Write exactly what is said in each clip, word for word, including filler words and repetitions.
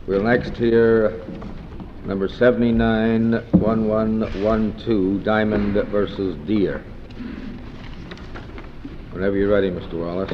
We'll next hear number seventy-nine one one one two, Diamond versus Deere. Whenever you're ready, Mister Wallace.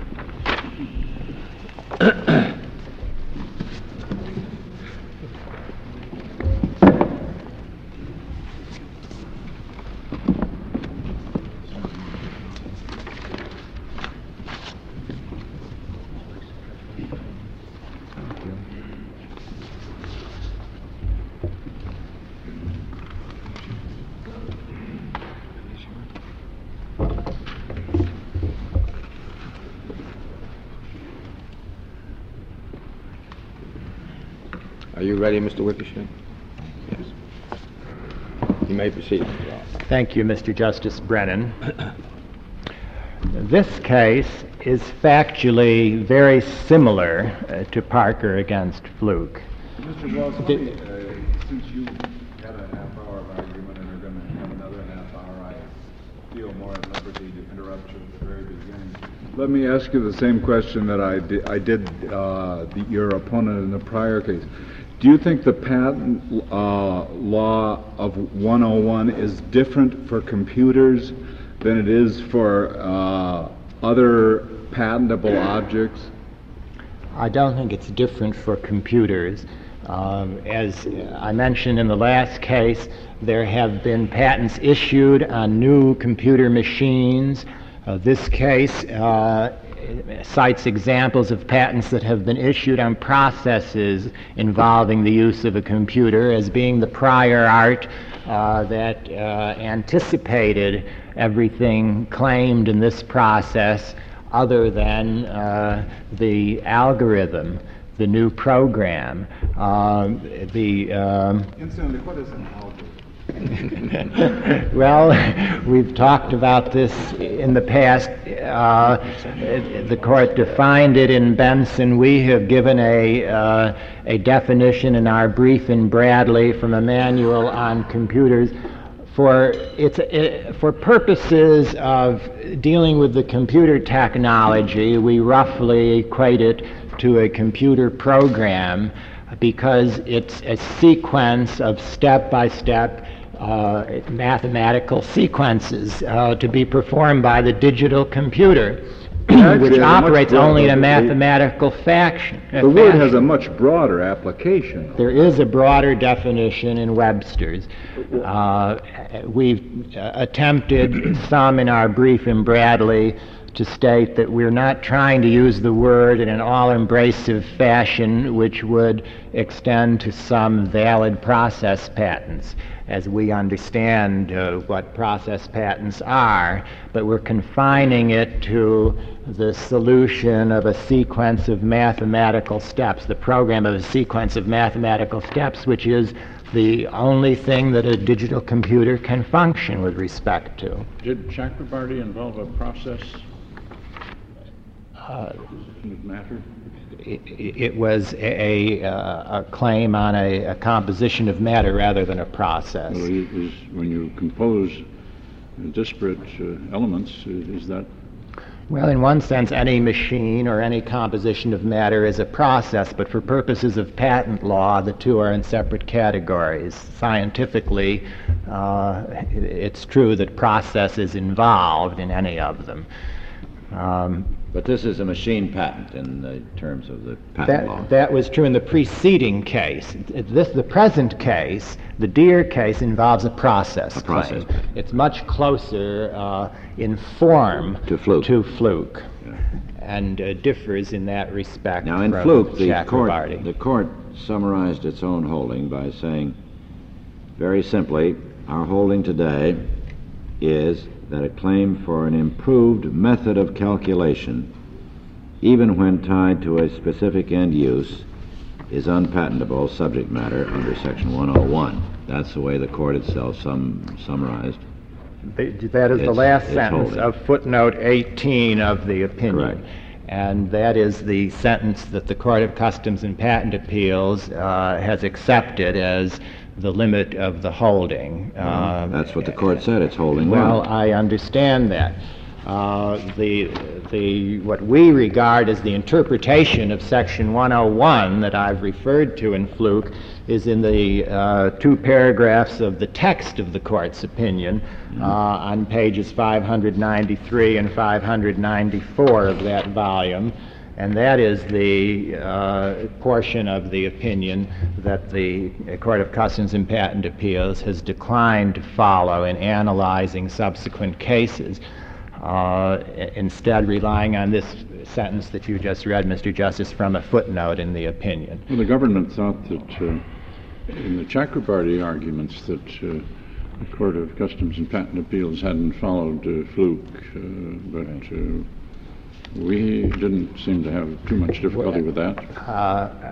Are you ready, Mister Wickersham? Yes. You may proceed, Mister Wallace. Thank you, Mister Justice Brennan. This case is factually very similar uh, to Parker against Fluke. Mister Wallace, let me, uh, since you had a half hour of argument and are going to have another half hour, I feel more at liberty to interrupt you at the very beginning. Let me ask you the same question that I did, I did uh, the, your opponent in the prior case. Do you think the patent uh, law of one oh one is different for computers than it is for uh, other patentable objects? I don't think it's different for computers. Um, as I mentioned in the last case, there have been patents issued on new computer machines. Uh, this case uh, cites examples of patents that have been issued on processes involving the use of a computer as being the prior art uh, that uh, anticipated everything claimed in this process other than uh, the algorithm, the new program. Um, the um, Incidentally, what is an algorithm? Well, we've talked about this in the past. Uh, the court defined it in Benson. We have given a, uh, a definition in our brief in Bradley from a manual on computers. For, it's, it, for purposes of dealing with the computer technology, we roughly equate it to a computer program because it's a sequence of step-by-step Uh, mathematical sequences uh, to be performed by the digital computer, which operates only in a mathematical faction. The word has a much broader application. There is a broader definition in Webster's. Uh, we've uh, attempted some in our brief in Bradley to state that we're not trying to use the word in an all-embracive fashion which would extend to some valid process patents, as we understand uh, what process patents are, but we're confining it to the solution of a sequence of mathematical steps, the program of a sequence of mathematical steps, which is the only thing that a digital computer can function with respect to. Did Chakrabarty involve a process Uh, matter? It, it was a, a, a claim on a, a composition of matter rather than a process. Well, it is, when you compose disparate uh, elements, is that? Well, in one sense, any machine or any composition of matter is a process, but for purposes of patent law, the two are in separate categories. Scientifically, uh, it, it's true that process is involved in any of them. Um, But this is a machine patent in the terms of the patent that, law. That was true in the preceding case. This, the present case, the Deere case, involves a process A process claim. It's much closer uh, in form To Fluke. to Fluke, Yeah. and uh, differs in that respect. Now, in from Fluke, the court, Chakrabarty. the court summarized its own holding by saying, very simply, our holding today is that a claim for an improved method of calculation, even when tied to a specific end use, is unpatentable subject matter under Section one oh one. That's the way the court itself sum, summarized. That is the It's- last it's sentence holding. of footnote eighteen of the opinion. Correct. And that is the sentence that the Court of Customs and Patent Appeals uh, has accepted as the limit of the holding. Well, Uh, that's what the court said, it's holding Well, well. I understand that. Uh, the, the, what we regard as the interpretation of Section one oh one that I've referred to in Fluke is in the uh, two paragraphs of the text of the court's opinion uh, on pages five hundred ninety-three and five hundred ninety-four of that volume. And that is the uh, portion of the opinion that the Court of Customs and Patent Appeals has declined to follow in analyzing subsequent cases, uh, instead relying on this sentence that you just read, Mister Justice, from a footnote in the opinion. Well, the government thought that uh, in the Chakrabarty arguments that uh, the Court of Customs and Patent Appeals hadn't followed uh, Fluke, uh, but uh, we didn't seem to have too much difficulty with that. Uh,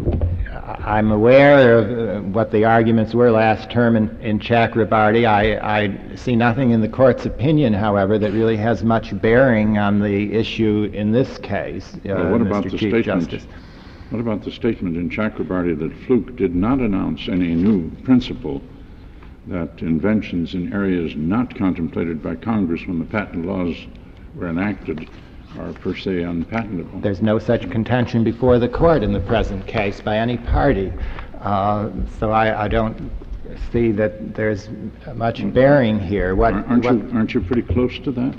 I'm aware of uh, what the arguments were last term in, in Chakrabarty. I, I see nothing in the court's opinion, however, that really has much bearing on the issue in this case. Uh, well, what about Mister the Chief statement? Justice. What about the statement in Chakrabarty that Fluke did not announce any new principle that inventions in areas not contemplated by Congress when the patent laws were enacted are per se unpatentable? There's no such contention before the court in the present case by any party. Uh, so I, I don't see that there's much bearing here. What, aren't, what, you, aren't you pretty close to that,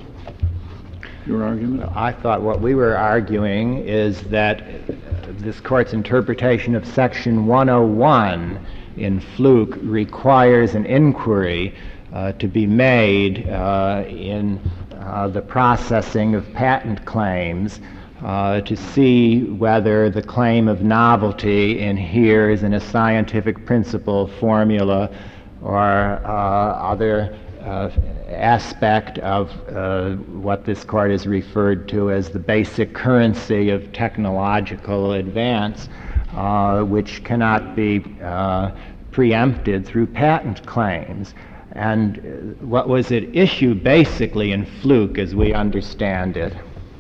your argument? I thought what we were arguing is that this court's interpretation of Section one oh one in Fluke requires an inquiry uh, to be made uh, in Uh, the processing of patent claims uh, to see whether the claim of novelty inheres in a scientific principle, formula, or uh, other uh, aspect of uh, what this court has referred to as the basic currency of technological advance, uh, which cannot be uh, preempted through patent claims. And what was at issue basically in Fluke, as we understand it,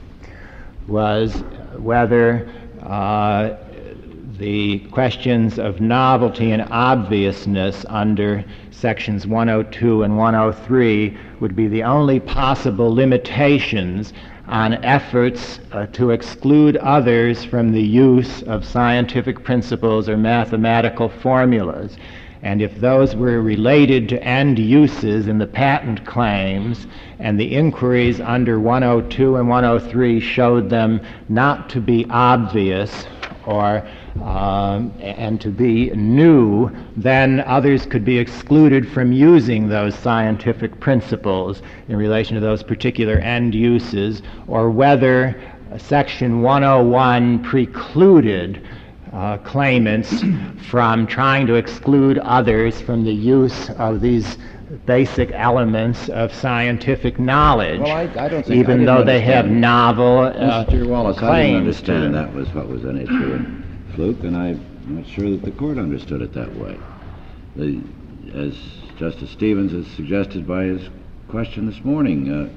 was whether uh, the questions of novelty and obviousness under Sections one oh two and one oh three would be the only possible limitations on efforts uh, to exclude others from the use of scientific principles or mathematical formulas. And if those were related to end uses in the patent claims, and the inquiries under one oh two and one oh three showed them not to be obvious or um, and to be new, then others could be excluded from using those scientific principles in relation to those particular end uses, or whether Section one oh one precluded Uh, claimants from trying to exclude others from the use of these basic elements of scientific knowledge, Well, I, I don't think even I though they have understand. novel uh, Mister Wallace, I didn't claims understand to- that was what was an issue in Fluke, and I'm not sure that the court understood it that way. The, as Justice Stevens has suggested by his question this morning, uh,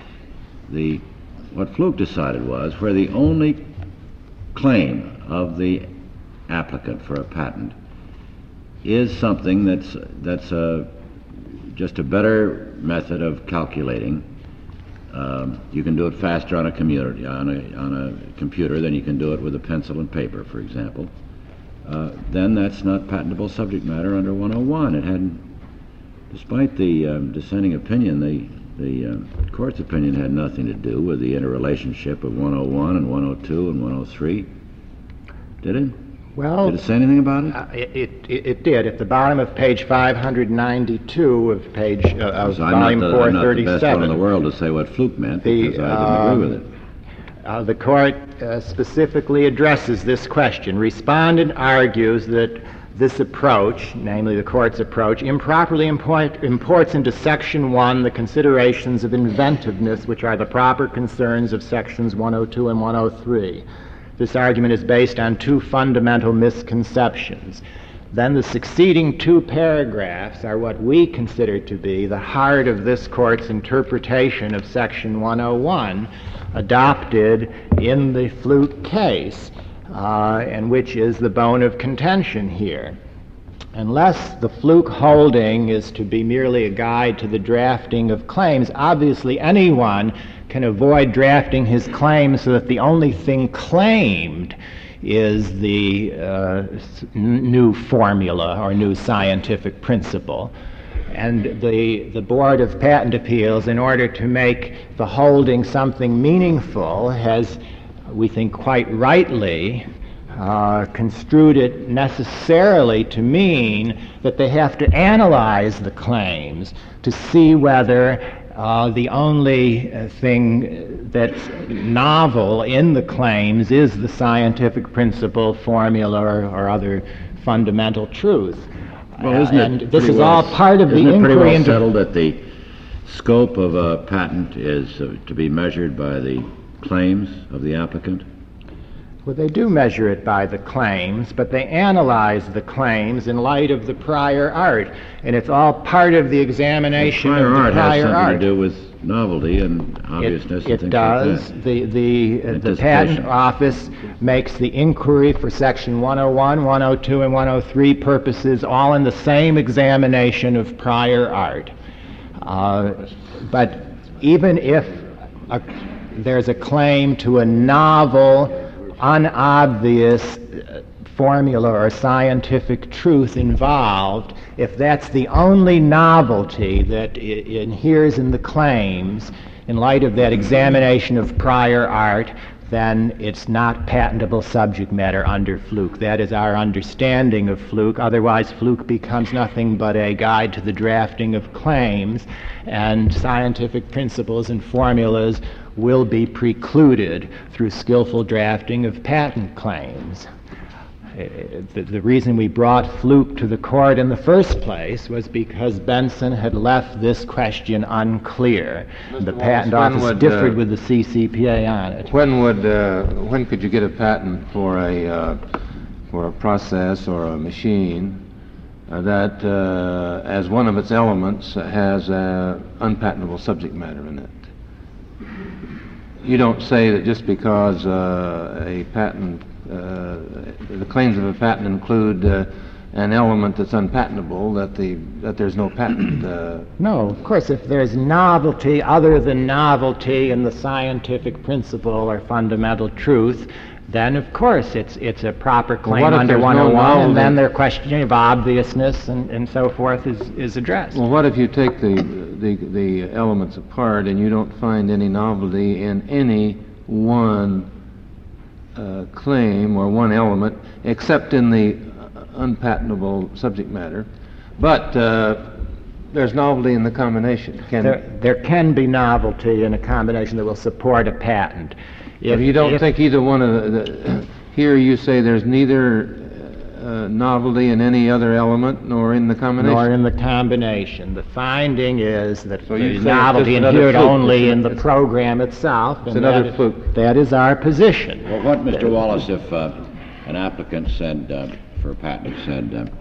the what Fluke decided was where the only claim of the applicant for a patent is something that's that's a, just a better method of calculating. Um, you can do it faster on a computer, on a, on a computer than you can do it with a pencil and paper, for example. Uh, then that's not patentable subject matter under one oh one. It hadn't, despite the um, dissenting opinion, the the uh, court's opinion had nothing to do with the interrelationship of one oh one and one oh two and one oh three. Did it? Well, Did it say anything about it? Uh, it, it, it did. At the bottom of page five hundred ninety-two of page uh, of So I'm not volume the- four I'm not the thirty-seven. best one in the world to say what Fluke meant, The, because I didn't agree with it. Uh, the court uh, specifically addresses this question. Respondent argues that this approach, namely the court's approach, improperly import, imports into Section one the considerations of inventiveness, which are the proper concerns of Sections one oh two and one oh three. This argument is based on two fundamental misconceptions. Then the succeeding two paragraphs are what we consider to be the heart of this court's interpretation of Section one oh one, adopted in the Fluke case, uh, and which is the bone of contention here. Unless the Fluke holding is to be merely a guide to the drafting of claims, obviously anyone can avoid drafting his claim so that the only thing claimed is the uh, n- new formula or new scientific principle. And the, the Board of Patent Appeals, in order to make the holding something meaningful, has, we think quite rightly, uh, construed it necessarily to mean that they have to analyze the claims to see whether uh, the only uh, thing that's novel in the claims is the scientific principle, formula, or, or other fundamental truth. Well, isn't Uh, it and this pretty is well all s- part of the isn't it pretty inquiry well into... settled that the scope of a patent is uh, to be measured by the claims of the applicant? Well, they do measure it by the claims, but they analyze the claims in light of the prior art, and it's all part of the examination Prior of the art has prior something art. to do with novelty and obviousness It, and it things does. like that. The, the, uh, the Anticipation. Patent Office makes the inquiry for Section one oh one, one oh two, and one oh three purposes all in the same examination of prior art. Uh, but even if a, there's a claim to a novel, unobvious uh, formula or scientific truth involved, if that's the only novelty that I- inheres in the claims, in light of that examination of prior art, then it's not patentable subject matter under Fluke. That is our understanding of Fluke. Otherwise, Fluke becomes nothing but a guide to the drafting of claims, and scientific principles and formulas will be precluded through skillful drafting of patent claims. Uh, The, the reason we brought Fluke to the court in the first place was because Benson had left this question unclear. The Wallace, Patent when Office would, differed uh, with the C C P A on it. When would, uh, when could you get a patent for a, uh, for a process or a machine uh, that, uh, as one of its elements, uh, has uh, unpatentable subject matter in it? You don't say that just because uh, a patent, uh, the claims of a patent include uh, an element that's unpatentable, that the that there's no patent. Uh, No, of course, if there's novelty other than novelty in the scientific principle or fundamental truth, then of course it's it's a proper claim what if under there's no one oh one, and then novelty? their question of obviousness and, and so forth is, is addressed. Well, what if you take the, the, the elements apart and you don't find any novelty in any one uh, claim or one element, except in the uh, unpatentable subject matter, but uh, there's novelty in the combination? Can, There, there can be novelty in a combination that will support a patent. if you don't if- think either one of the, the here you say there's neither uh, novelty in any other element nor in the combination. Nor in the combination. The finding is that So you the say it's novelty just another inhered fluke. only It's in an- the it's- program itself. it's and another that is- fluke. That is our position. Well, what, Mister Wallace, if uh, an applicant said, uh, for a patent, said, uh,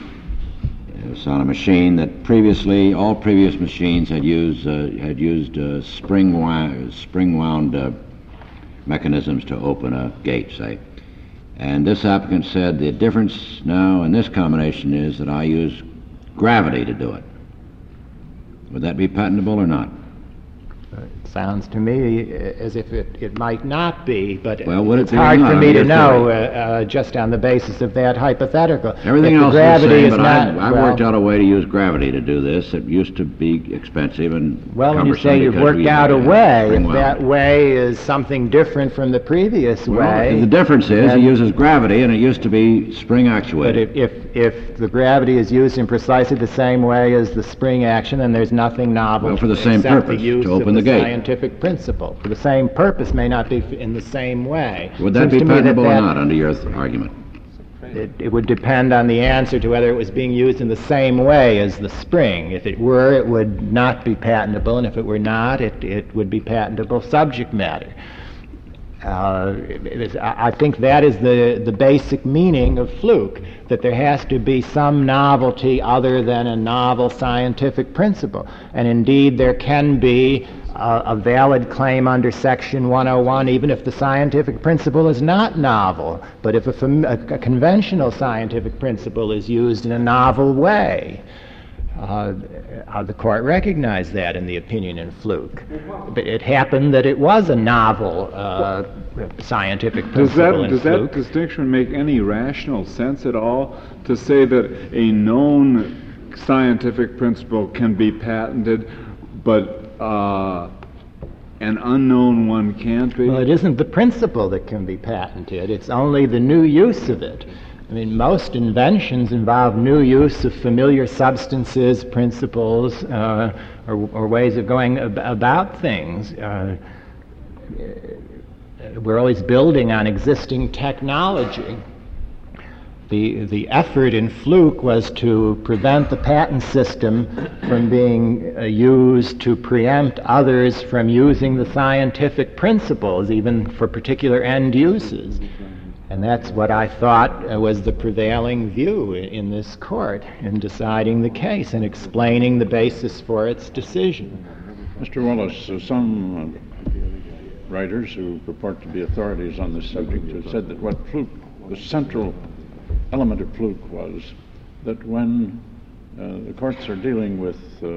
it was on a machine that previously, all previous machines had used, uh, had used uh, spring wound, spring wound uh, mechanisms to open a gate, say. And this applicant said, the difference now in this combination is that I use gravity to do it. Would that be patentable or not? It sounds to me as if it, it might not be, but Well, would it it's be or hard not for under me to your know uh, theory? uh, just on the basis of that hypothetical. Everything If the else is the gravity same, is but not, I've, I've well, worked out a way to use gravity to do this. It used to be expensive and Well, when you cumbersome say you've because worked we out a had way, spring if wound. that way is something different from the previous Well, way. the difference is then- it uses gravity and it used to be spring But actuated. if, if, if the gravity is used in precisely the same way as the spring action, then there's nothing novel Well, for the same except purpose, the use to open of the the gate. scientific principle. For the same purpose may not be f- in the same way. Would that Seems be to me patentable or that- not under your th- argument? It, it would depend on the answer to whether it was being used in the same way as the spring. If it were, it would not be patentable, and if it were not, it, it would be patentable subject matter. Uh, it is- I I think that is the, the basic meaning of Fluke, that there has to be some novelty other than a novel scientific principle. And indeed, there can be a, a valid claim under Section one oh one, even if the scientific principle is not novel, but if a, fam- a, a conventional scientific principle is used in a novel way. Uh, uh, the court recognized that in the opinion in Fluke. But it happened that it was a novel uh, scientific Does principle that, in does Fluke. that distinction make any rational sense at all? To say that a known scientific principle can be patented, but uh, an unknown one can't be? Well, it isn't the principle that can be patented. It's only the new use of it. I mean, most inventions involve new use of familiar substances, principles, uh, or, or ways of going ab- about things. Uh, we're always building on existing technology. The, the effort in Fluke was to prevent the patent system from being uh, used to preempt others from using the scientific principles, even for particular end uses. And that's what I thought uh, was the prevailing view in, in this court in deciding the case and explaining the basis for its decision. Mister Wallace, uh, some uh, writers who purport to be authorities on this subject have said that what Fluke, the central element of Fluke was that when uh, the courts are dealing with uh,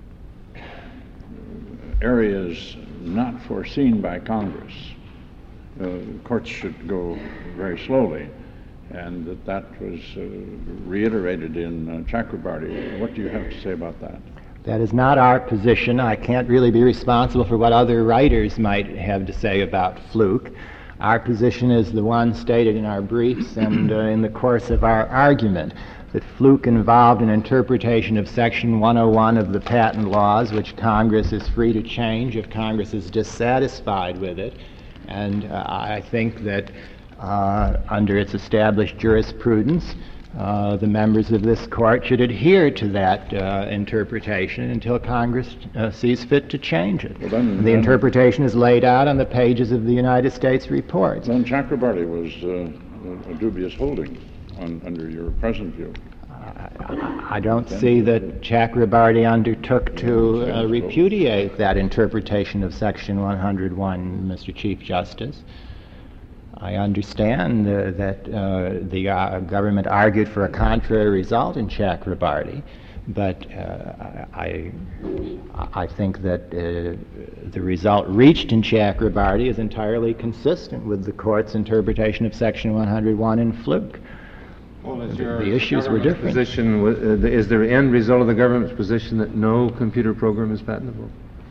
areas not foreseen by Congress, uh, courts should go very slowly, and that that was uh, reiterated in uh, Chakrabarty. What do you have to say about that? That is not our position. I can't really be responsible for what other writers might have to say about Fluke. Our position is the one stated in our briefs and uh, in the course of our argument, that Fluke involved an interpretation of Section one oh one of the patent laws, which Congress is free to change if Congress is dissatisfied with it. And uh, I think that uh, under its established jurisprudence, uh, the members of this court should adhere to that uh, interpretation until Congress uh, sees fit to change it. Well, then, the then, interpretation is laid out on the pages of the United States reports. Then Chakrabarty was uh, a dubious holding on, under your present view. I don't see that Chakrabarty undertook to uh, repudiate that interpretation of Section one oh one, Mister Chief Justice. I understand uh, that uh, the uh, government argued for a contrary result in Chakrabarty, but uh, I, I think that uh, the result reached in Chakrabarty is entirely consistent with the court's interpretation of Section one oh one in Fluke. Well, is The- your the issues were government's different. Position, wa- uh, the- is the end result of the government's position that no computer program is patentable?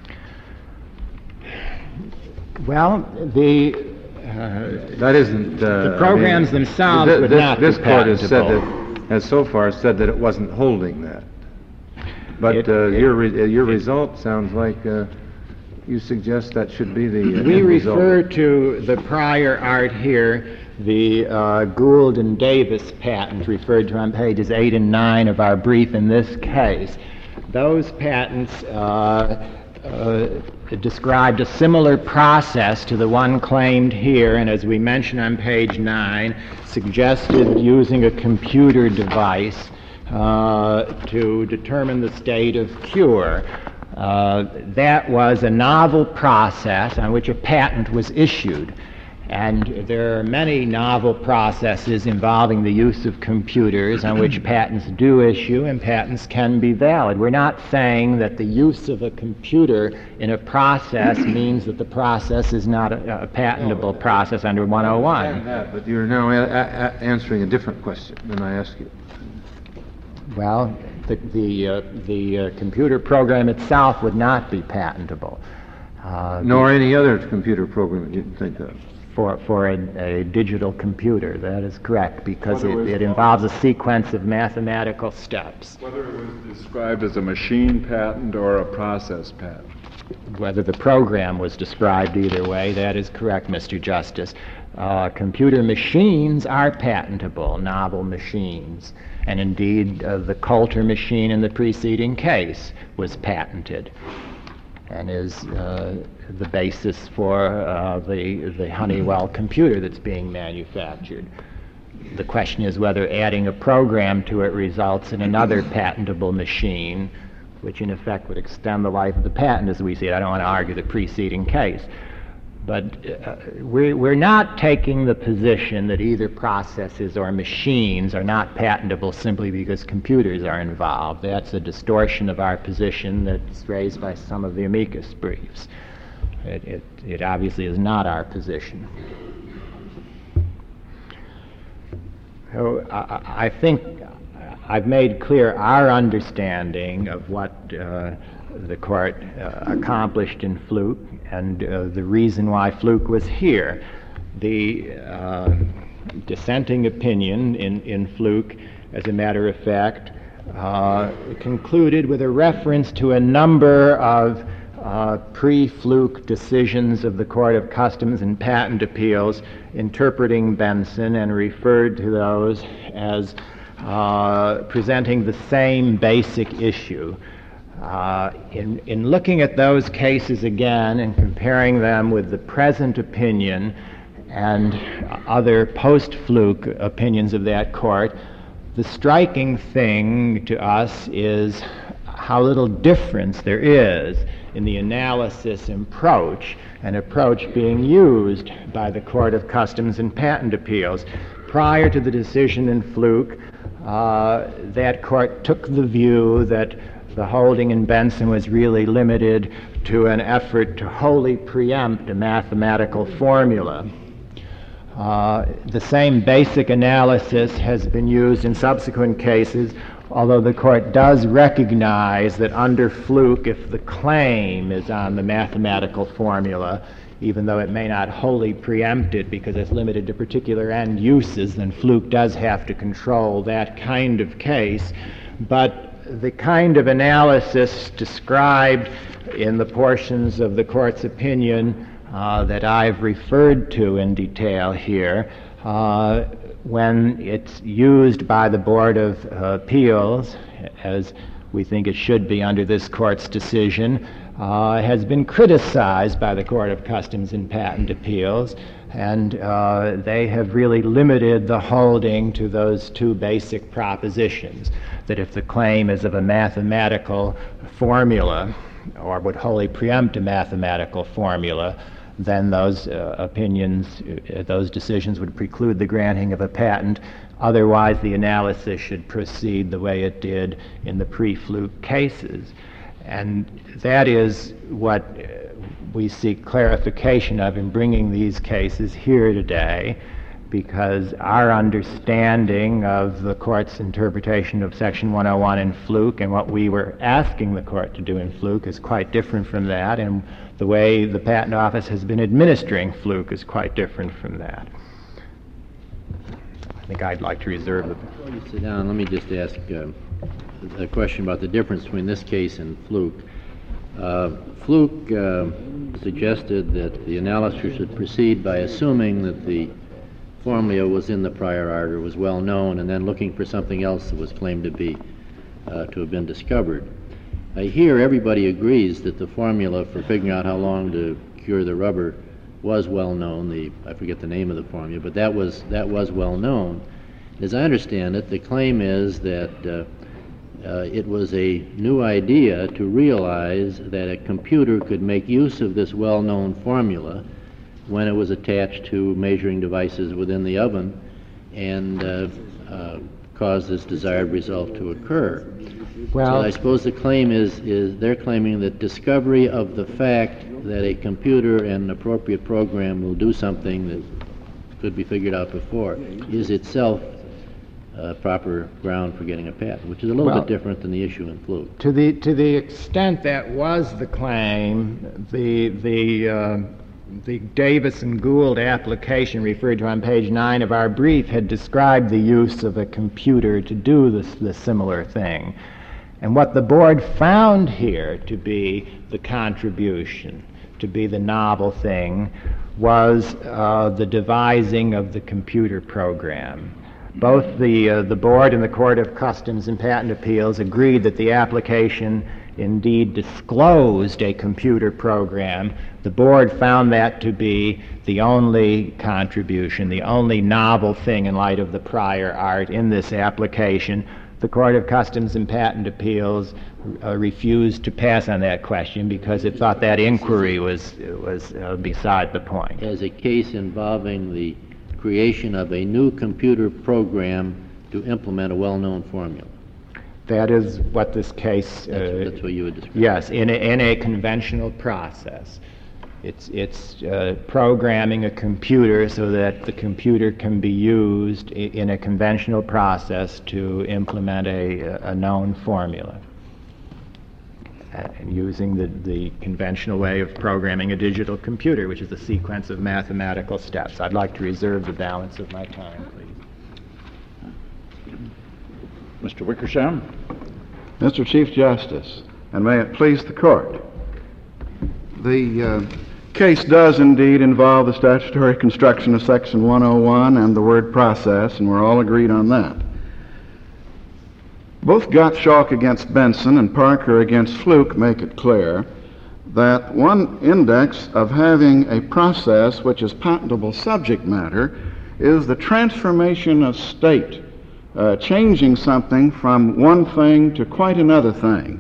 Well, the uh, That isn't. Uh, The programs I mean, themselves thi- would this, not be This court has said patentable. that, has so far said that it wasn't holding that. But It- uh, it- your re- uh, your result sounds like uh, you suggest that should be the uh, we end result. refer to the prior art here, the uh, Gould and Davis patent referred to on pages eight and nine of our brief in this case. Those patents uh, uh, described a similar process to the one claimed here, and as we mentioned on page nine, suggested using a computer device uh, to determine the state of cure. Uh, that was a novel process on which a patent was issued. And there are many novel processes involving the use of computers on which patents do issue, and patents can be valid. We're not saying that the use of a computer in a process means that the process is not a, a patentable process under one oh I understand one. that, but you're now a- a- a- answering a different question than I asked you. Well, the, the, uh, the uh, computer program itself would not be patentable. Uh, Nor any other computer program that you can think of. For, for a, a digital computer, that is correct, because Whether it, it was- it involves a sequence of mathematical steps. Whether it was described as a machine patent or a process patent. Whether the program was described either way, that is correct, Mister Justice. Uh, computer machines are patentable, novel machines, and indeed uh, the Coulter machine in the preceding case was patented and is uh, the basis for uh, the, the Honeywell computer that's being manufactured. The question is whether adding a program to it results in another patentable machine, which in effect would extend the life of the patent as we see it. I don't want to argue the preceding case. But uh, we're, we're not taking the position that either processes or machines are not patentable simply because computers are involved. That's a distortion of our position that's raised by some of the amicus briefs. It, it, it obviously is not our position. So I, I think I've made clear our understanding of what uh, the court uh, accomplished in Fluke and uh, the reason why Fluke was here. The uh, dissenting opinion in, in Fluke, as a matter of fact, uh, concluded with a reference to a number of uh, pre-Fluke decisions of the Court of Customs and Patent Appeals interpreting Benson, and referred to those as uh, presenting the same basic issue. Uh, in, in looking at those cases again and comparing them with the present opinion and other post-Fluke opinions of that court, the striking thing to us is how little difference there is in the analysis approach, an approach being used by the Court of Customs and Patent Appeals. Prior to the decision in Fluke, uh, that court took the view that the holding in Benson was really limited to an effort to wholly preempt a mathematical formula. Uh, the same basic analysis has been used in subsequent cases, although the court does recognize that under Fluke, if the claim is on the mathematical formula, even though it may not wholly preempt it because it's limited to particular end uses, then Fluke does have to control that kind of case. But the kind of analysis described in the portions of the court's opinion uh, that I've referred to in detail here, uh, when it's used by the Board of uh, Appeals, as we think it should be under this court's decision, uh, has been criticized by the Court of Customs and Patent Appeals, and uh, they have really limited the holding to those two basic propositions, that if the claim is of a mathematical formula or would wholly preempt a mathematical formula, then those uh, opinions, uh, those decisions would preclude the granting of a patent. Otherwise, the analysis should proceed the way it did in the pre-Fluke cases. And that is what uh, we seek clarification of in bringing these cases here today, because our understanding of the court's interpretation of Section one oh one in Fluke and what we were asking the court to do in Fluke is quite different from that, and the way the Patent Office has been administering Fluke is quite different from that. I think I'd like to reserve the... Before you sit down, let me just ask uh, a question about the difference between this case and Fluke. Uh, Fluke uh, suggested that the analysis should proceed by assuming that the formula was in the prior art or was well known, and then looking for something else that was claimed to be uh, to have been discovered. Uh, here, everybody agrees that the formula for figuring out how long to cure the rubber was well known. The I forget the name of the formula, but that was that was well known. As I understand it, the claim is that uh, uh, it was a new idea to realize that a computer could make use of this well-known formula when it was attached to measuring devices within the oven and uh, uh, cause this desired result to occur. Well, so I suppose the claim is, is they're claiming that discovery of the fact that a computer and an appropriate program will do something that could be figured out before is itself uh, proper ground for getting a patent, which is a little well, bit different than the issue in Fluke. To the to the extent that was the claim, the the uh, the Davis and Gould application referred to on page nine of our brief had described the use of a computer to do this, this similar thing. And what the board found here to be the contribution, to be the novel thing, was uh, the devising of the computer program. Both the, uh, the board and the Court of Customs and Patent Appeals agreed that the application indeed disclosed a computer program. The board found that to be the only contribution, the only novel thing in light of the prior art in this application. the Court of Customs and Patent Appeals uh, refused to pass on that question because it thought that inquiry was, was uh, beside the point. As a case involving the creation of a new computer program to implement a well-known formula. That is what this case... That's, uh, that's what you would describe. Yes, in a, in a conventional process. It's, it's uh, programming a computer so that the computer can be used i- in a conventional process to implement a, a known formula. Uh, and using the, the conventional way of programming a digital computer, which is a sequence of mathematical steps. I'd like to reserve the balance of my time, please. Mister Wickersham? Mister Chief Justice, and may it please the court, the uh, case does indeed involve the statutory construction of Section one oh one and the word process, and we're all agreed on that. Both Gottschalk against Benson and Parker against Fluke make it clear that one index of having a process which is patentable subject matter is the transformation of state, uh, changing something from one thing to quite another thing.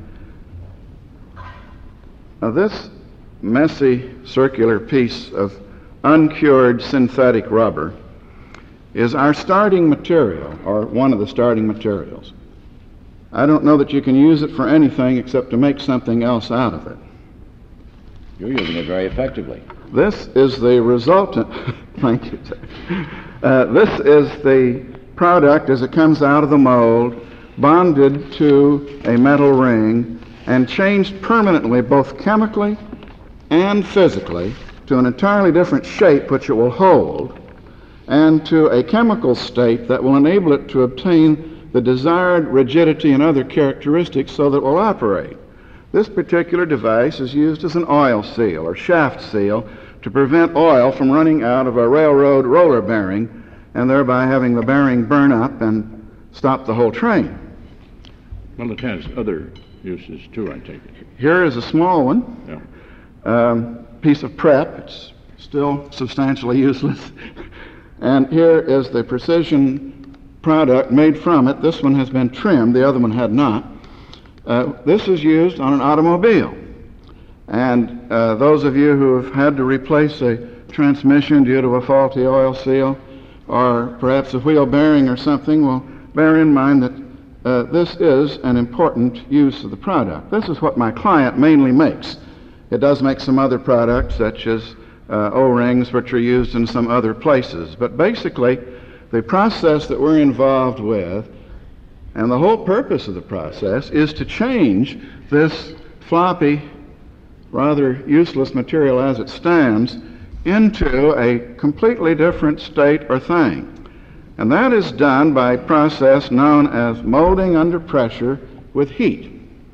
Now, this messy circular piece of uncured synthetic rubber is our starting material, or one of the starting materials. I don't know that you can use it for anything except to make something else out of it. You're using it very effectively. This is the resultant, thank you, sir. Uh, this is the product as it comes out of the mold, bonded to a metal ring, and changed permanently, both chemically and physically, to an entirely different shape which it will hold, and to a chemical state that will enable it to obtain the desired rigidity and other characteristics so that it will operate. This particular device is used as an oil seal or shaft seal to prevent oil from running out of a railroad roller bearing and thereby having the bearing burn up and stop the whole train. Well, it has other uses too, I take it. Here is a small one. Yeah. Um, piece of prep. It's still substantially useless. And here is the precision product made from it. This one has been trimmed, the other one had not. Uh, this is used on an automobile. And uh, those of you who have had to replace a transmission due to a faulty oil seal, or perhaps a wheel bearing or something, will bear in mind that uh, this is an important use of the product. This is what my client mainly makes. It does make some other products, such as uh, O-rings, which are used in some other places. But basically, the process that we're involved with, and the whole purpose of the process, is to change this floppy, rather useless material as it stands into a completely different state or thing. And that is done by a process known as molding under pressure with heat.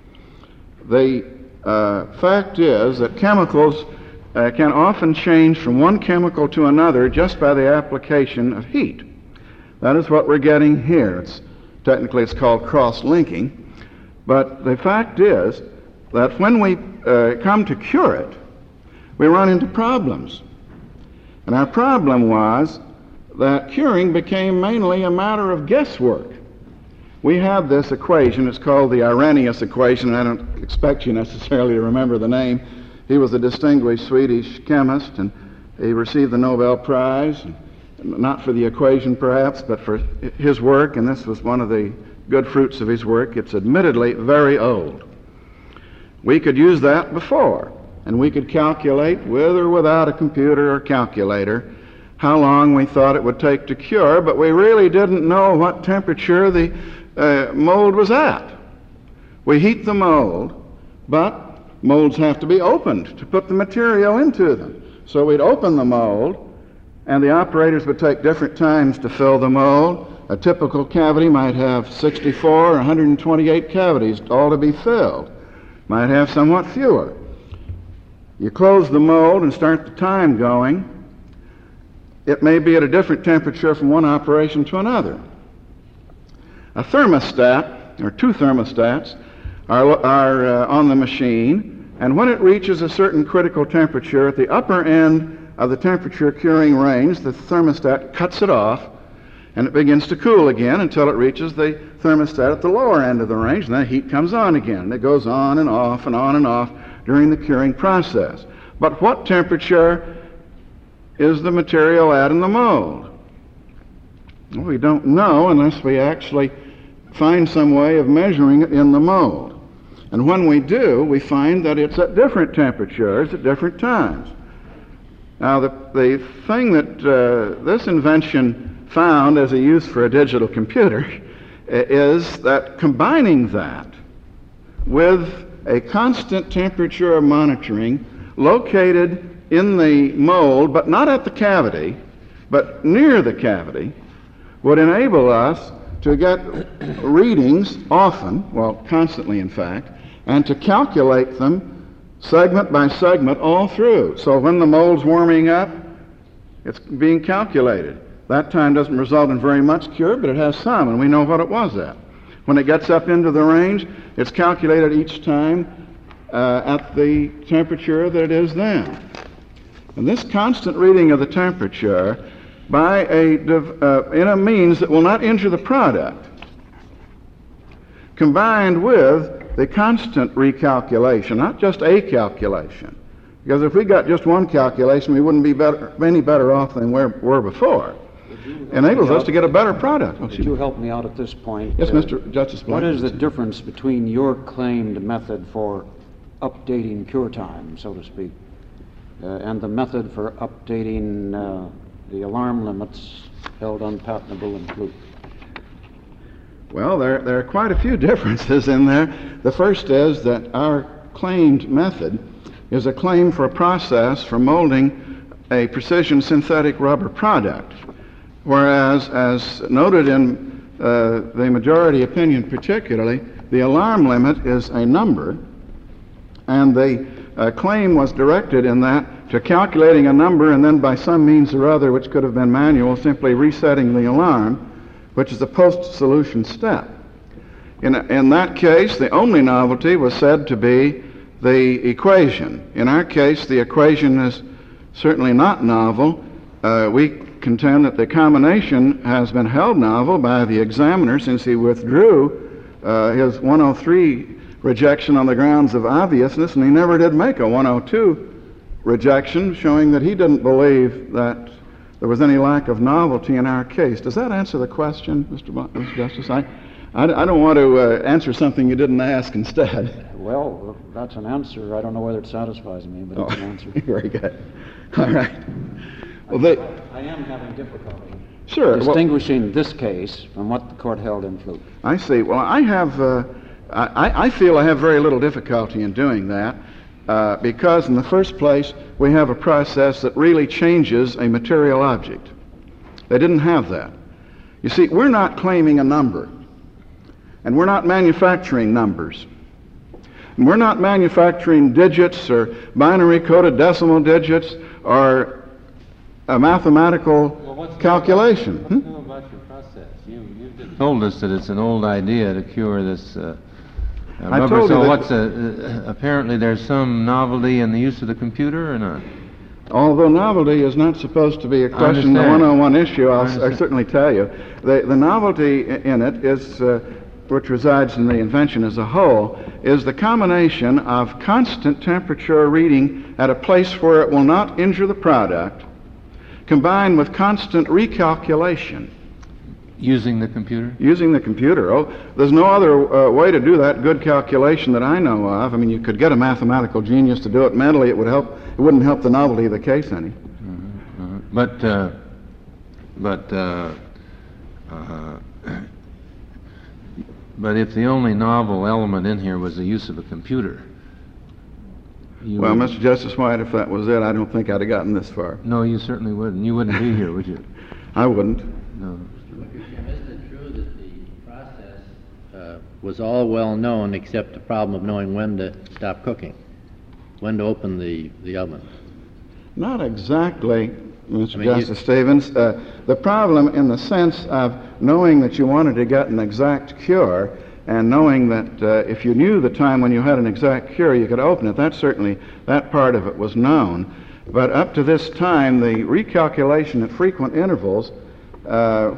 The uh, fact is that chemicals uh, can often change from one chemical to another just by the application of heat. That is what we're getting here. It's, technically it's called cross-linking, but the fact is that when we uh, come to cure it, we run into problems. And our problem was that curing became mainly a matter of guesswork. We have this equation, it's called the Arrhenius equation, and I don't expect you necessarily to remember the name. He was a distinguished Swedish chemist, and he received the Nobel Prize, not for the equation perhaps, but for his work, and this was one of the good fruits of his work. It's admittedly very old. We could use that before, and we could calculate, with or without a computer or calculator, how long we thought it would take to cure, but we really didn't know what temperature the uh, mold was at. We heat the mold, but molds have to be opened to put the material into them. So we'd open the mold, and the operators would take different times to fill the mold. A typical cavity might have sixty-four or one hundred twenty-eight cavities, all to be filled. Might have somewhat fewer. You close the mold and start the time going. It may be at a different temperature from one operation to another. A thermostat, or two thermostats, are, are uh, on the machine, and when it reaches a certain critical temperature at the upper end of the temperature curing range, the thermostat cuts it off, and it begins to cool again until it reaches the thermostat at the lower end of the range, and that heat comes on again. And it goes on and off and on and off during the curing process. But what temperature is the material at in the mold? Well, we don't know unless we actually find some way of measuring it in the mold. And when we do, we find that it's at different temperatures at different times. Now, the, the thing that uh, this invention found as a use for a digital computer is that combining that with a constant temperature monitoring located in the mold, but not at the cavity, but near the cavity, would enable us to get readings often, well, constantly in fact, and to calculate them segment by segment all through. So when the mold's warming up, it's being calculated. That time doesn't result in very much cure, but it has some, and we know what it was at. When it gets up into the range, it's calculated each time uh, at the temperature that it is then. And this constant reading of the temperature by a, uh, in a means that will not injure the product, combined with the constant recalculation, not just a calculation. Because if we got just one calculation, we wouldn't be better, any better off than we were before. Enables us to get a better product. Could you help me out at this point? Yes, uh, Mister Justice Black. What is the difference between your claimed method for updating cure time, so to speak, uh, and the method for updating uh, the alarm limits held unpatentable in Fluke? Well, there, there are quite a few differences in there. The first is that our claimed method is a claim for a process for molding a precision synthetic rubber product, whereas, as noted in uh, the majority opinion particularly, the alarm limit is a number, and the uh, claim was directed in that to calculating a number and then by some means or other, which could have been manual, simply resetting the alarm, which is a post-solution step. In, in that case, the only novelty was said to be the equation. In our case, the equation is certainly not novel. Uh, we contend that the combination has been held novel by the examiner since he withdrew uh, his one oh three rejection on the grounds of obviousness, and he never did make a one oh two rejection, showing that he didn't believe that there was any lack of novelty in our case. Does that answer the question, Mister Bo- Mister Justice? I, I, I don't want to uh, answer something you didn't ask instead. Well, that's an answer. I don't know whether it satisfies me, but Oh, it's an answer. very good. All right. Well, they, I am having difficulty sure. Well, distinguishing this case from what the court held in Fluke. I see. Well, I have, uh, I, I feel I have very little difficulty in doing that uh, because, in the first place, we have a process that really changes a material object. They didn't have that. You see, we're not claiming a number, and we're not manufacturing numbers. And we're not manufacturing digits or binary coded decimal digits or a mathematical well, calculation. About, what's new about your process? You, you just told us that it's an old idea to cure this uh, uh, I rubber. told you So that what's uh, uh, apparently there's some novelty in the use of the computer or not? Although novelty is not supposed to be a question, the one oh one issue, I'll, I'll certainly tell you. The, the novelty in it is, uh, which resides in the invention as a whole, is the combination of constant temperature reading at a place where it will not injure the product, combined with constant recalculation. Using the computer? Using the computer. Oh, there's no other uh, way to do that good calculation that I know of. I mean, you could get a mathematical genius to do it mentally. It would help. It wouldn't help the novelty of the case any. Mm-hmm, mm-hmm. But, uh, but, uh, uh, but if the only novel element in here was the use of a computer, you well, would... Mister Justice White, if that was it, I don't think I'd have gotten this far. No, you certainly wouldn't. You wouldn't be here, would you? I wouldn't. No. Isn't it true that the process uh, was all well known except the problem of knowing when to stop cooking, when to open the, the oven? Not exactly, Mister I mean, Justice you- Stevens. Uh, the problem in the sense of knowing that you wanted to get an exact cure and knowing that uh, if you knew the time when you had an exact cure, you could open it, that certainly, that part of it was known. But up to this time, the recalculation at frequent intervals uh,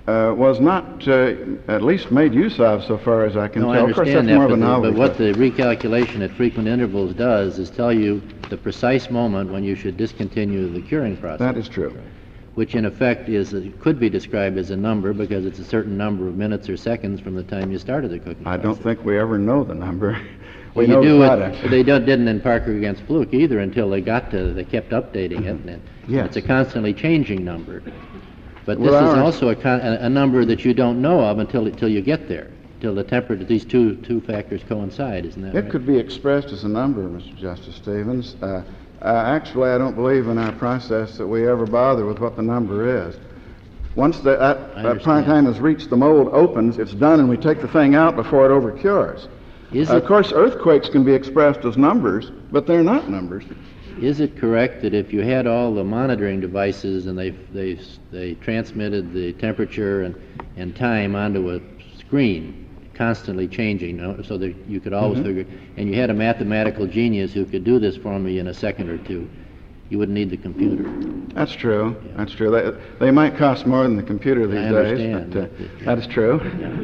uh, was not uh, at least made use of so far as I can No, I tell. Of course, understand that's more that, of a but, the- novelty. but what the recalculation at frequent intervals does is tell you the precise moment when you should discontinue the curing process. That is true. Which in effect is, it could be described as a number because it's a certain number of minutes or seconds from the time you started the cooking I process. don't think we ever know the number. We You know do the it- product. They don't- didn't in Parker against Fluke either until they got to, they kept updating it. and Yes. It's a constantly changing number. But this Well, is ours- also a, con- a a number that you don't know of until, until you get there, till the temperature, these two, two factors coincide, isn't that right? It could be expressed as a number, Mister Justice Stevens. Uh, uh, actually, I don't believe in our process that we ever bother with what the number is. Once the, that, I that prime understand. time has reached, the mold opens, it's done, and we take the thing out before it overcures. Is Uh, it- of course, earthquakes can be expressed as numbers, but they're not numbers. Is it correct that if you had all the monitoring devices and they, they, they transmitted the temperature and, and time onto a screen, constantly changing, you know, so that you could always Mhm. figure, and you had a mathematical genius who could do this for me in a second or two, you wouldn't need the computer. That's true. That's true. They, they might cost more than the computer these I days. understand. But, uh, that is true.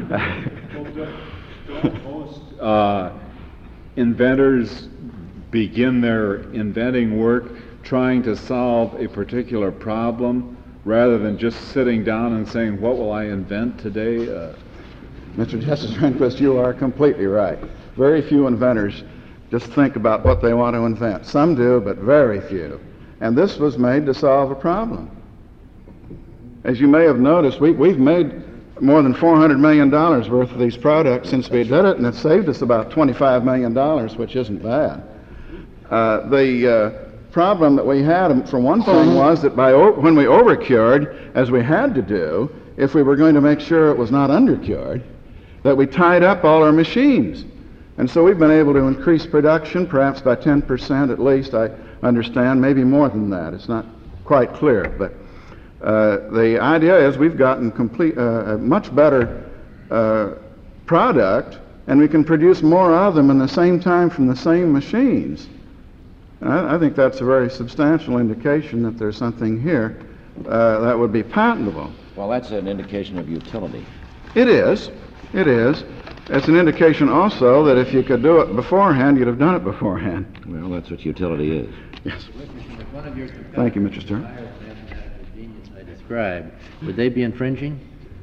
Uh, inventors begin their inventing work trying to solve a particular problem rather than just sitting down and saying, what will I invent today? Uh, Mister Justice Rehnquist, you are completely right. Very few inventors just think about what they want to invent. Some do, but very few. And this was made to solve a problem. As you may have noticed, we, we've made more than four hundred million dollars worth of these products since we did it, and it saved us about twenty-five million dollars, which isn't bad. Uh, the uh, problem that we had, for one thing, was that by o- when we overcured, as we had to do, if we were going to make sure it was not undercured, that we tied up all our machines. And so we've been able to increase production, perhaps by ten percent at least, I understand, maybe more than that. It's not quite clear, but uh, the idea is we've gotten complete, uh, a much better uh, product, and we can produce more of them in the same time from the same machines. I, I think that's a very substantial indication that there's something here uh, that would be patentable. Well, that's an indication of utility. It is. It is. It's an indication also that if you could do it beforehand, you'd have done it beforehand. Well, that's what utility is. Yes. If one of your Thank you, Mister Stern. competitors hired the mathematical genius I described, would they be infringing?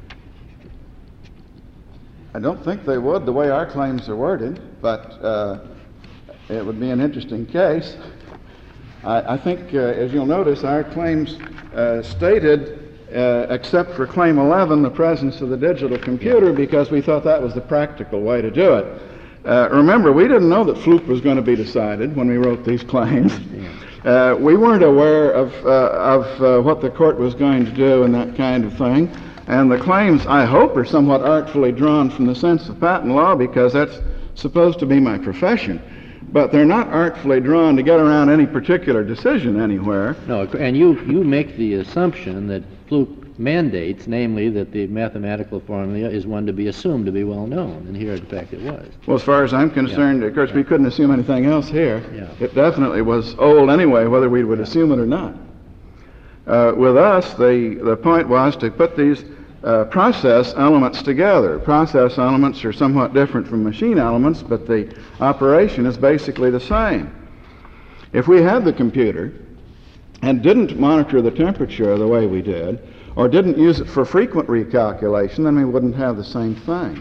I don't think they would, the way our claims are worded, but uh, it would be an interesting case. I, I think, uh, as you'll notice, our claims uh, stated, uh, except for Claim eleven, the presence of the digital computer, because we thought that was the practical way to do it. Uh, remember, we didn't know that Fluke was going to be decided when we wrote these claims. Uh, we weren't aware of, uh, of uh, what the court was going to do and that kind of thing. And the claims, I hope, are somewhat artfully drawn from the sense of patent law, because that's supposed to be my profession. But they're not artfully drawn to get around any particular decision anywhere. No, and you, you make the assumption that Fluke mandates, namely that the mathematical formula is one to be assumed to be well known, and here, in fact, it was. Well, as far as I'm concerned, of course, we couldn't assume anything else here. Yeah. It definitely was old anyway, whether we would assume it or not. Uh, with us, the, the point was to put these uh, process elements together. Process elements are somewhat different from machine elements, but the operation is basically the same. If we had the computer and didn't monitor the temperature the way we did, or didn't use it for frequent recalculation, then we wouldn't have the same thing.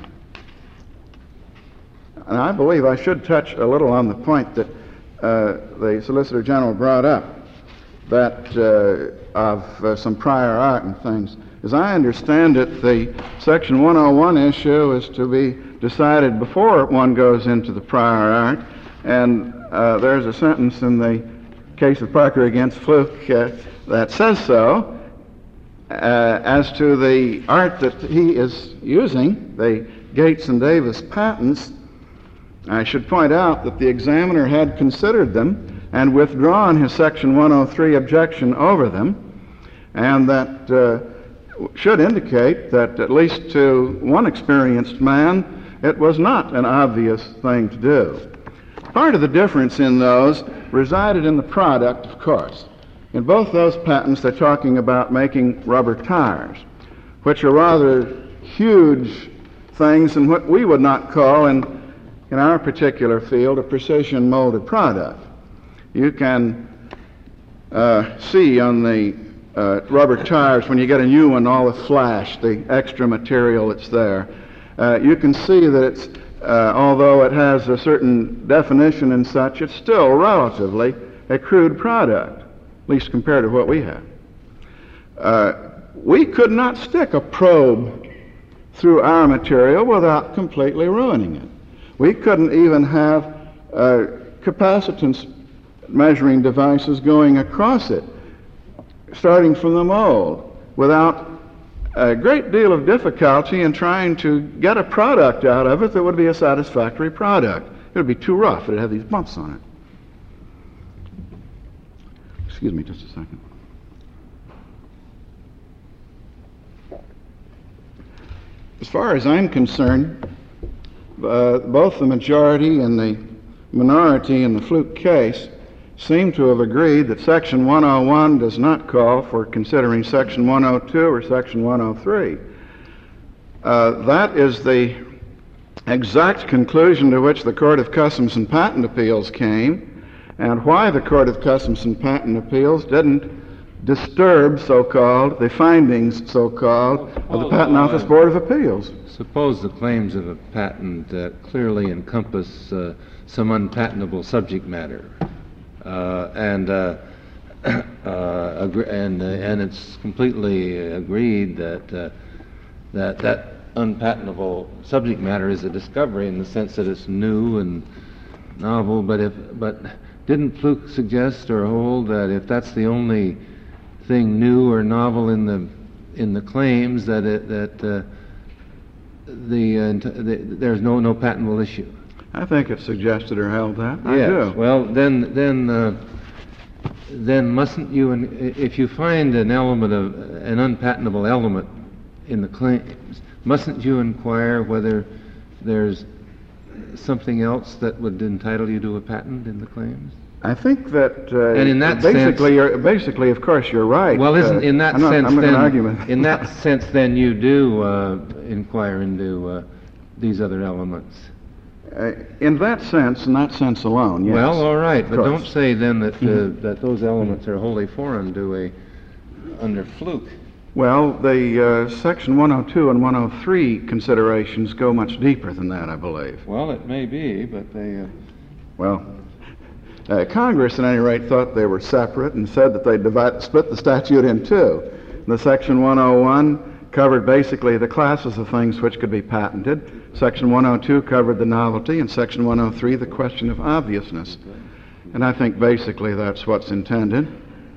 And I believe I should touch a little on the point that uh, the Solicitor General brought up, that uh, of uh, some prior art and things. As I understand it, the Section one oh one issue is to be decided before one goes into the prior art, and uh, there's a sentence in the case of Parker against Fluke uh, that says so. Uh, as to the art that he is using, the Gates and Davis patents, I should point out that the examiner had considered them and withdrawn his Section one oh three objection over them, and that uh, should indicate that, at least to one experienced man, it was not an obvious thing to do. Part of the difference in those resided in the product, of course. In both those patents, they're talking about making rubber tires, which are rather huge things in what we would not call, in, in our particular field, a precision molded product. You can uh, see on the uh, rubber tires, when you get a new one, all the flash, the extra material that's there. Uh, you can see that it's, uh, although it has a certain definition and such, it's still relatively a crude product, at least compared to what we have. Uh, we could not stick a probe through our material without completely ruining it. We couldn't even have uh, capacitance measuring devices going across it, starting from the mold, without a great deal of difficulty in trying to get a product out of it that would be a satisfactory product. It would be too rough. It would have these bumps on it. Excuse me just a second. As far as I'm concerned, uh, both the majority and the minority in the Fluke case seem to have agreed that Section one oh one does not call for considering Section one oh two or Section one oh three. Uh, that is the exact conclusion to which the Court of Customs and Patent Appeals came, and why the Court of Customs and Patent Appeals didn't disturb, so-called, the findings, so-called, of the Patent Office Board of Appeals. Suppose the claims of a patent uh, clearly encompass uh, some unpatentable subject matter, uh, and uh, uh, agree, and uh, and it's completely agreed that uh, that that unpatentable subject matter is a discovery in the sense that it's new and novel. But if but didn't Fluke suggest or hold that if that's the only thing new or novel in the in the claims, that it, that uh, the, uh, the there's no no patentable issue? I think it suggested or held that. I Yes. do. Well, then then uh, then mustn't you, if you find an element of an unpatentable element in the claims, mustn't you inquire whether there's something else that would entitle you to a patent in the claims? I think that, uh, And in that basically, sense- you're, basically, of course, you're right. Well, isn't Uh, in that I'm not, sense I'm not then? going to argue with In that sense, then you do uh, inquire into uh, these other elements. Uh, in that sense, in that sense alone, yes. Well, all right, of but course. don't say then that uh, Mhm. that those elements are wholly foreign to a under Fluke. Well, the uh, Section one oh two and one oh three considerations go much deeper than that, I believe. Well, it may be, but they. Uh, Well, uh, Congress, at any rate, thought they were separate and said that they divide, split the statute in two. The Section one oh one covered basically the classes of things which could be patented. Section one oh two covered the novelty, and Section one oh three the question of obviousness. And I think basically that's what's intended.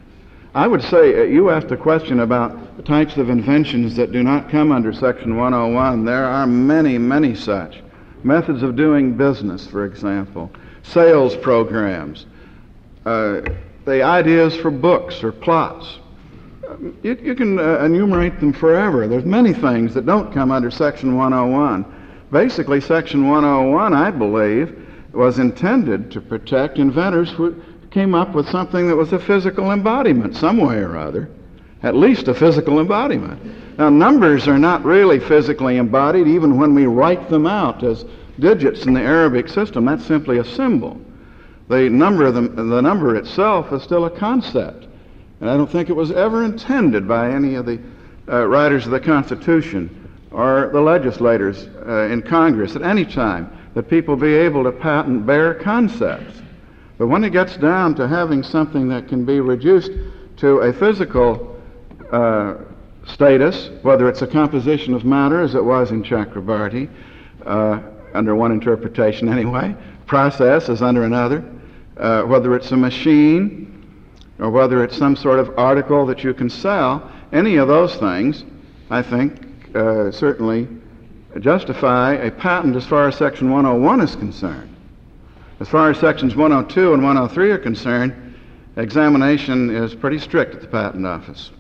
I would say, uh, you asked a question about the types of inventions that do not come under Section one oh one. There are many, many such. Methods of doing business, for example. Sales programs. Uh, the ideas for books or plots. You, you can uh, enumerate them forever. There's many things that don't come under Section one oh one. Basically, Section one oh one, I believe, was intended to protect inventors who came up with something that was a physical embodiment, some way or other. At least a physical embodiment. Now, numbers are not really physically embodied, even when we write them out as digits in the Arabic system. That's simply a symbol. The number, the, the number itself is still a concept. And I don't think it was ever intended by any of the uh, writers of the Constitution or the legislators uh, in Congress at any time that people be able to patent bare concepts. But when it gets down to having something that can be reduced to a physical uh, status, whether it's a composition of matter, as it was in Chakrabarty, uh, under one interpretation anyway, process as under another, uh, whether it's a machine, or whether it's some sort of article that you can sell, any of those things, I think, uh, certainly justify a patent as far as Section one oh one is concerned. As far as Sections one oh two and one oh three are concerned, examination is pretty strict at the Patent Office.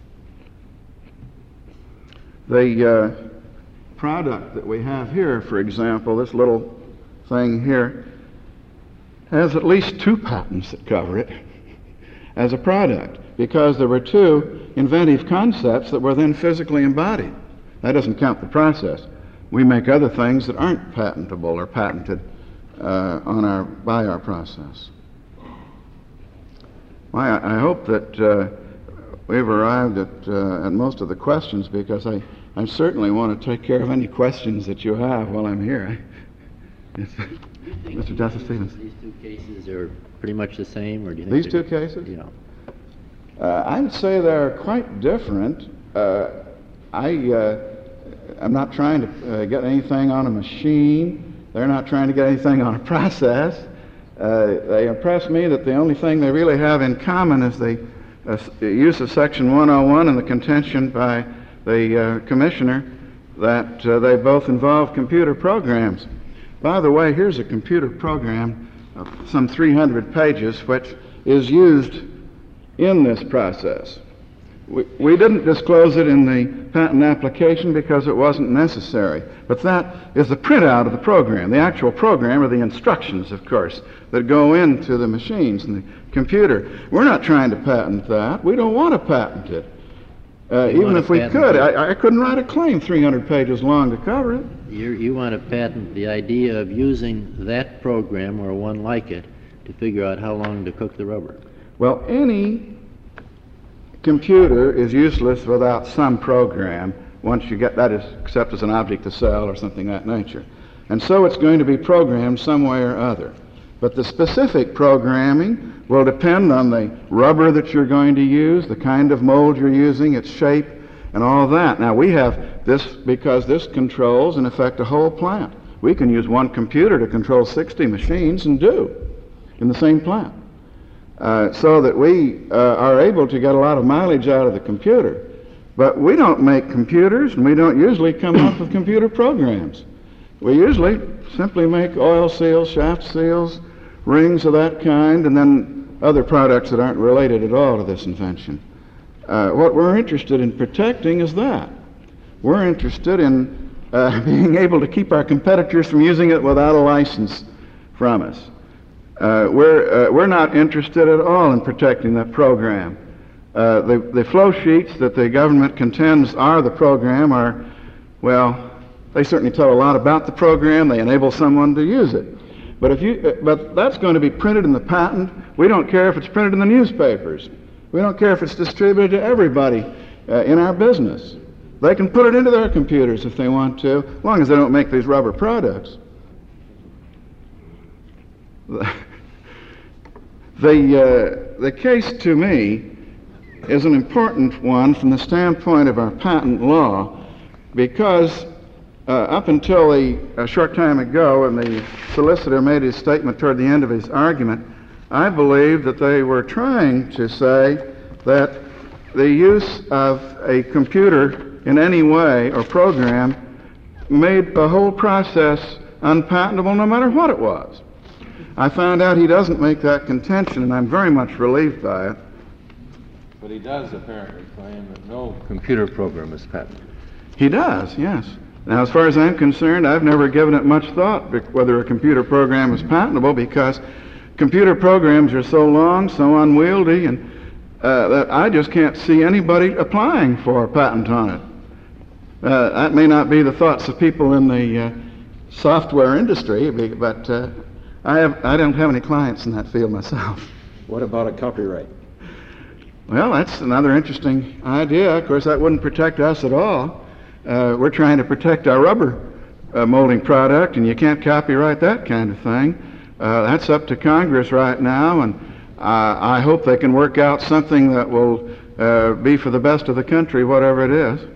The uh, product that we have here, for example, this little thing here, has at least two patents that cover it as a product, because there were two inventive concepts that were then physically embodied. That doesn't count the process. We make other things that aren't patentable or patented uh, on our, by our process. Well, I, I hope that uh, we've arrived at, uh, at most of the questions, because I, I certainly want to take care of any questions that you have while I'm here. Mister Justice Stevens. These two cases are pretty much the same, or do you think These two they're- cases? Yeah. Uh, I would say they're quite different. Uh, I, uh, I'm not trying to uh, get anything on a machine. They're not trying to get anything on a process. Uh, they impress me that the only thing they really have in common is the uh, use of Section one oh one and the contention by the uh, Commissioner that uh, they both involve computer programs. By the way, here's a computer program of some three hundred pages which is used in this process. We, we didn't disclose it in the patent application because it wasn't necessary, but that is the printout of the program. The actual program are the instructions, of course, that go into the machines and the computer. We're not trying to patent that. We don't want to patent it. Uh, You even want if to we patent could, it? I, I couldn't write a claim three hundred pages long to cover it. You you want to patent the idea of using that program or one like it to figure out how long to cook the rubber. Well, any computer is useless without some program once you get that, is, except as an object to sell or something of that nature. And so it's going to be programmed some way or other. But the specific programming will depend on the rubber that you're going to use, the kind of mold you're using, its shape, and all that. Now, we have this because this controls, in effect, a whole plant. We can use one computer to control sixty machines and do in the same plant. Uh, so that we uh, are able to get a lot of mileage out of the computer. But we don't make computers, and we don't usually come up with computer programs. We usually simply make oil seals, shaft seals, rings of that kind, and then other products that aren't related at all to this invention. Uh, what we're interested in protecting is that. We're interested in uh, being able to keep our competitors from using it without a license from us. Uh, we're, uh, we're not interested at all in protecting that program. Uh, the, the flow sheets that the government contends are the program are, well, they certainly tell a lot about the program. They enable someone to use it. But, if you, uh, but that's going to be printed in the patent. We don't care if it's printed in the newspapers. We don't care if it's distributed to everybody uh, in our business. They can put it into their computers if they want to, as long as they don't make these rubber products. The, uh, the case to me is an important one from the standpoint of our patent law, because uh, up until a, a short time ago, when the solicitor made his statement toward the end of his argument, I believe that they were trying to say that the use of a computer in any way or program made the whole process unpatentable no matter what it was. I found out he doesn't make that contention, and I'm very much relieved by it. But he does apparently claim that no computer program is patented. He does, yes. Now, as far as I'm concerned, I've never given it much thought whether a computer program is patentable, because computer programs are so long, so unwieldy, and uh, that I just can't see anybody applying for a patent on it. Uh, that may not be the thoughts of people in the uh, software industry, but uh, I, have, I don't have any clients in that field myself. What about a copyright? Well, that's another interesting idea. Of course, that wouldn't protect us at all. Uh, we're trying to protect our rubber uh, molding product, and you can't copyright that kind of thing. Uh, that's up to Congress right now, and uh, I hope they can work out something that will uh, be for the best of the country, whatever it is.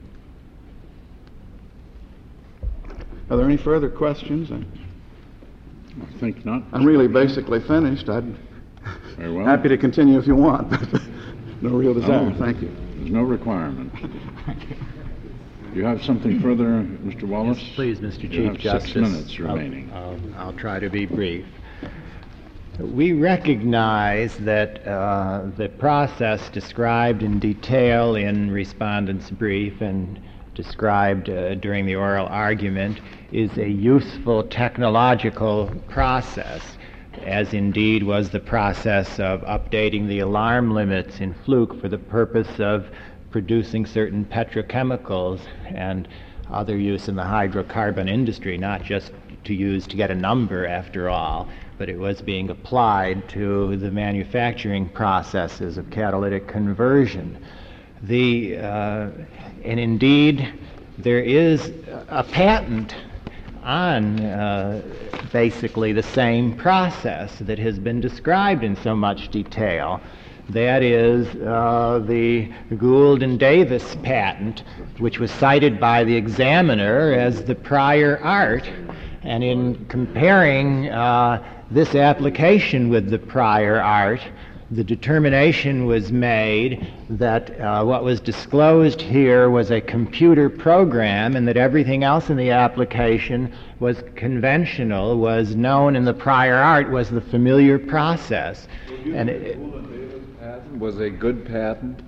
Are there any further questions? I think not. I'm really basically finished. I'd Very well. happy to continue if you want, but no real desire. Oh, Thank you. There's no requirement. You have something further, Mister Wallace? Yes, please, Mister You Chief have Justice. six minutes I'll- remaining. I'll, I'll try to be brief. We recognize that uh, the process described in detail in Respondent's brief and described uh, during the oral argument is a useful technological process. as indeed was the process of updating the alarm limits in Fluke for the purpose of producing certain petrochemicals and other use in the hydrocarbon industry, not just to use to get a number after all, but it was being applied to the manufacturing processes of catalytic conversion. The, uh, and indeed, there is a patent on uh, basically the same process that has been described in so much detail. That is uh, the Gould and Davis patent, which was cited by the examiner as the prior art. And in comparing uh, this application with the prior art, the determination was made that uh, what was disclosed here was a computer program, and that everything else in the application was conventional, was known in the prior art, was the familiar process. And it, was a good patent?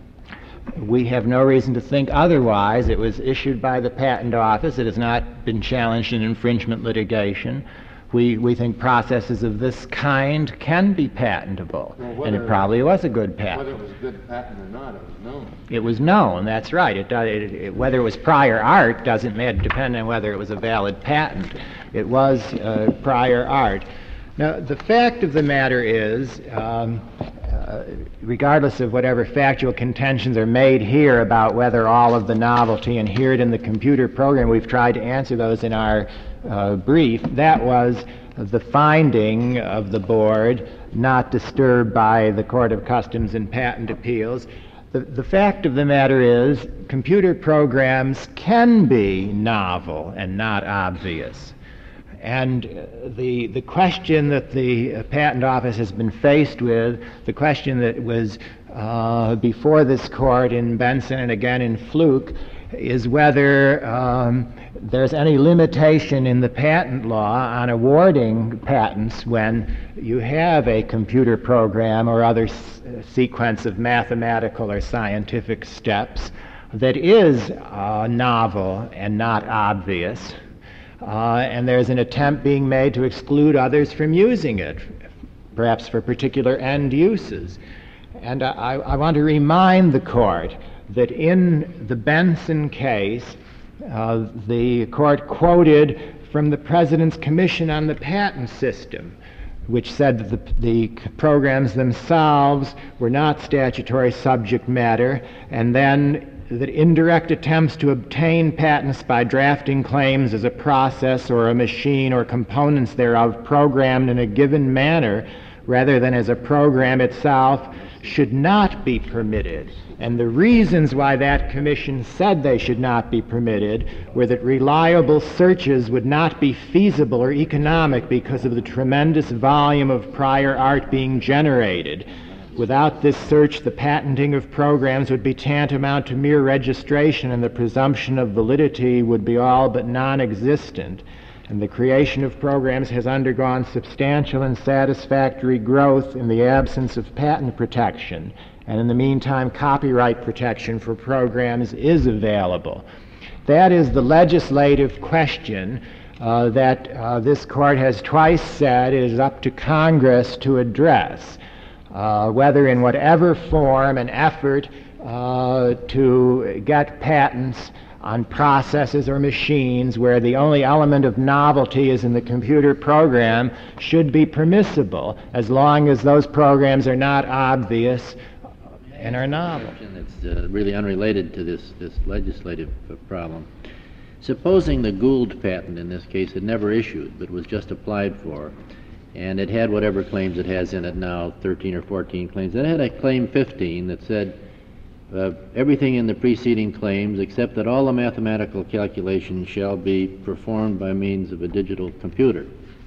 We have no reason to think otherwise. It was issued by the Patent Office. It has not been challenged in infringement litigation. We, we think processes of this kind can be patentable, well, and it probably was a good patent. Whether it was a good patent or not, it was known. It was known, that's right. It, it, it, whether it was prior art doesn't matter, depend on whether it was a valid patent. It was uh, prior art. Now, the fact of the matter is, um, uh, regardless of whatever factual contentions are made here about whether all of the novelty inherent in the computer program, we've tried to answer those in our uh, brief, that was the finding of the board, not disturbed by the Court of Customs and Patent Appeals. The, the fact of the matter is, computer programs can be novel and not obvious. And the, the question that the uh, Patent Office has been faced with, the question that was uh, before this court in Benson and again in Fluke, is whether um, there's any limitation in the patent law on awarding patents when you have a computer program or other s- sequence of mathematical or scientific steps that is uh, novel and not obvious. Uh, and there's an attempt being made to exclude others from using it, perhaps for particular end uses. And I, I want to remind the court that in the Benson case, uh, the court quoted from the President's Commission on the Patent System, which said that the, the programs themselves were not statutory subject matter, and then that indirect attempts to obtain patents by drafting claims as a process or a machine or components thereof programmed in a given manner rather than as a program itself should not be permitted. And the reasons why that commission said they should not be permitted were that reliable searches would not be feasible or economic because of the tremendous volume of prior art being generated. Without this search, the patenting of programs would be tantamount to mere registration, and the presumption of validity would be all but non-existent. And the creation of programs has undergone substantial and satisfactory growth in the absence of patent protection. And in the meantime, copyright protection for programs is available. That is the legislative question uh, that uh, this court has twice said it is up to Congress to address. Uh, whether in whatever form an effort uh, to get patents on processes or machines where the only element of novelty is in the computer program should be permissible, as long as those programs are not obvious and are novel. It's uh, really unrelated to this, this legislative uh, problem. Supposing the Gould patent in this case had never issued but was just applied for, and it had whatever claims it has in it now, thirteen or fourteen claims. It had a claim fifteen that said uh, everything in the preceding claims except that all the mathematical calculations shall be performed by means of a digital computer.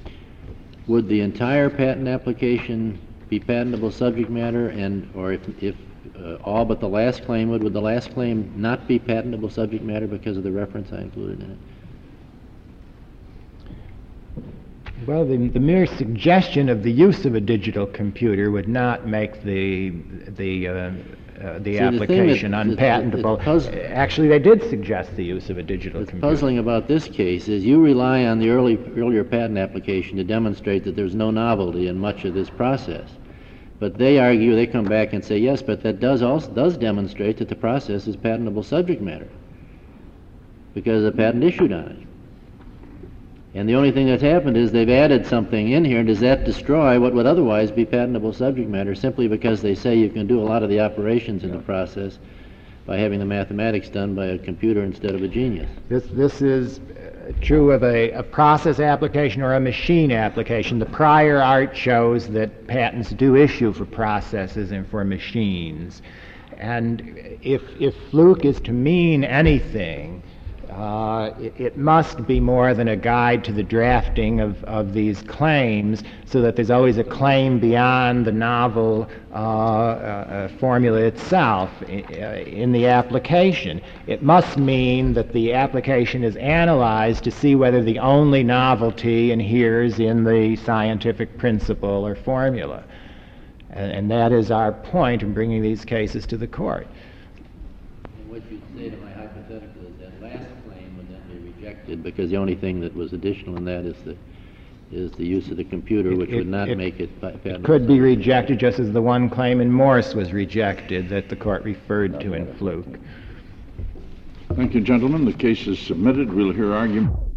Would the entire patent application be patentable subject matter, and or if, if uh, all but the last claim would, would the last claim not be patentable subject matter because of the reference I included in it? Well, the, the mere suggestion of the use of a digital computer would not make the the uh, uh, the See, the thing application that- that- unpatentable. that's pos- Actually, they did suggest the use of a digital What's computer. puzzling about this case is you rely on the early, earlier patent application to demonstrate that there's no novelty in much of this process. But they argue, they come back and say, yes, but that does also, does demonstrate that the process is patentable subject matter, because a patent issued on it. And the only thing that's happened is they've added something in here, and does that destroy what would otherwise be patentable subject matter simply because they say you can do a lot of the operations in the process by having the mathematics done by a computer instead of a genius? This, this is uh, true of a, a process application or a machine application. The prior art shows that patents do issue for processes and for machines. And if, if fluke is to mean anything, Uh, it, it must be more than a guide to the drafting of, of these claims, so that there's always a claim beyond the novel uh, uh, formula itself in, uh, in the application. It must mean that the application is analyzed to see whether the only novelty inheres in the scientific principle or formula. And, and that is our point in bringing these cases to the court. And what you'd say to my hypothetical is that last claim would then be rejected because the only thing that was additional in that is the is the use of the computer, It- which it- would not it make it pa- patentable. Could be rejected, just as the one claim in Morse was rejected that the court referred to in Fluke. Thank you, gentlemen. The case is submitted. We'll hear argument.